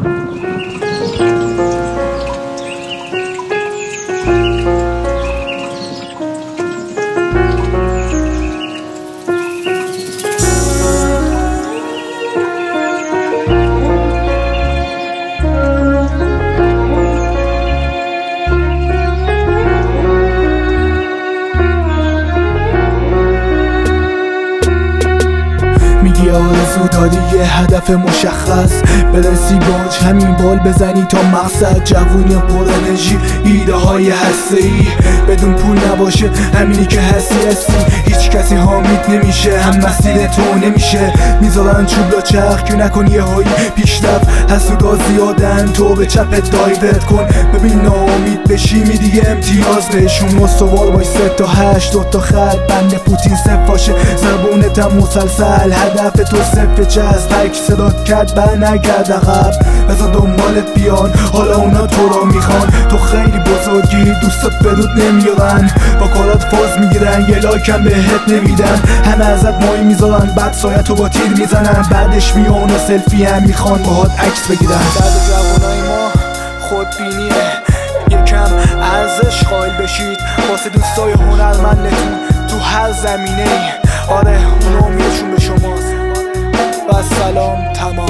میگی آرزو داری یه هدف مشخص، برسی باج همین بال بزنی تا مقصد. جوونی پر انرژی، ایده های هسته‌ای، بدون پول نباشه همینی که هستی. هیچ کسی حامید نمیشه، هم مسیر تو نمیشه. میذارن چوب لا چرخ که نکنی یه هایی پیشرفت. حسودا زیادن تو به چپت دایورت کن. ببین ناامید بشی میدی امتیاز بهشون. مستوار باش 3 تا 8 2 تا خط بند پوتین صف باشه. زبونتم مسلسل هدف تو صف چست. هرکی صدات کرد بر نگرد عقب، بذار دنبالت بیان حالا اونا تو را میخوان. تو خیلی بزرگی دوستت بدود نمیارن، با کارات فاز میگیرن یه لایکم بهت نمیدن. همه ازت مایی میذارن بعد سایه تو با تیر میزنن. بعدش میان و سلفی هم میخوان باهات عکس بگیرن. درد جوانای ما خودبینیه، یکم ارزش قائل بشید واسه دوستای هنرمندتون تو هر زمینه ای. آره اون امیدشون به شماست و سلام تمام.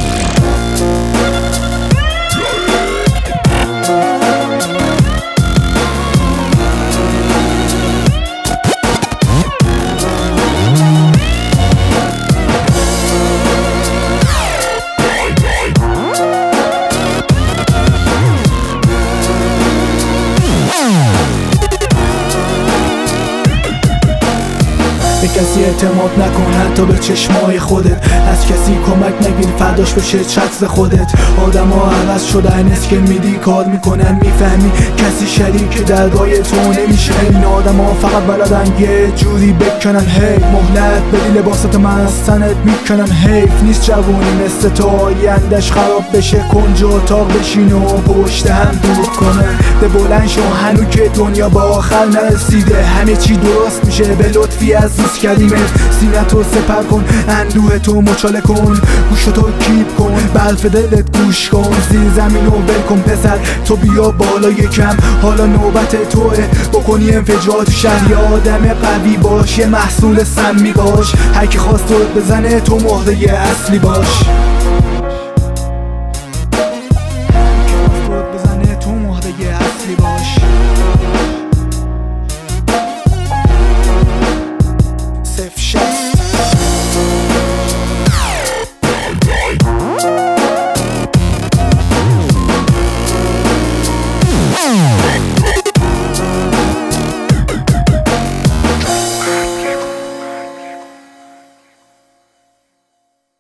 به کسی اعتماد نکن حتی به چشمای خودت. از کسی کمک نگیر فرداش بشه چتر خودت. آدم ها عوض شدن اسکل میدی کار میکنن میفهمی کسی شریک درگاه تو نمیشه. این آدم ها فقط بلدن یه جوری بکنن. هی مهلت بدی لباست من از تنت میکنن. حیف نیست جوونی مثل تو آیندش خراب بشه. کنج اتاق بشین و پشت هم دور کنه. ده بلند شو هنو که دنیا با آخر نرسیده. همه چی درست میشه به لطفی از دوست کردیمت. سینه تو سپر کن، اندوه تو مچاله کن، گوشتو کیپ کن، برف دلت گوش کن. زیر زمین و ول کن پسر، تو بیا بالا یکم. حالا نوبت توه بکنی انفجار تو شهر. یه آدم قوی باش، یه محصول سمی باش. هرکی خواست تو بزنه تو مهره اصلی باش.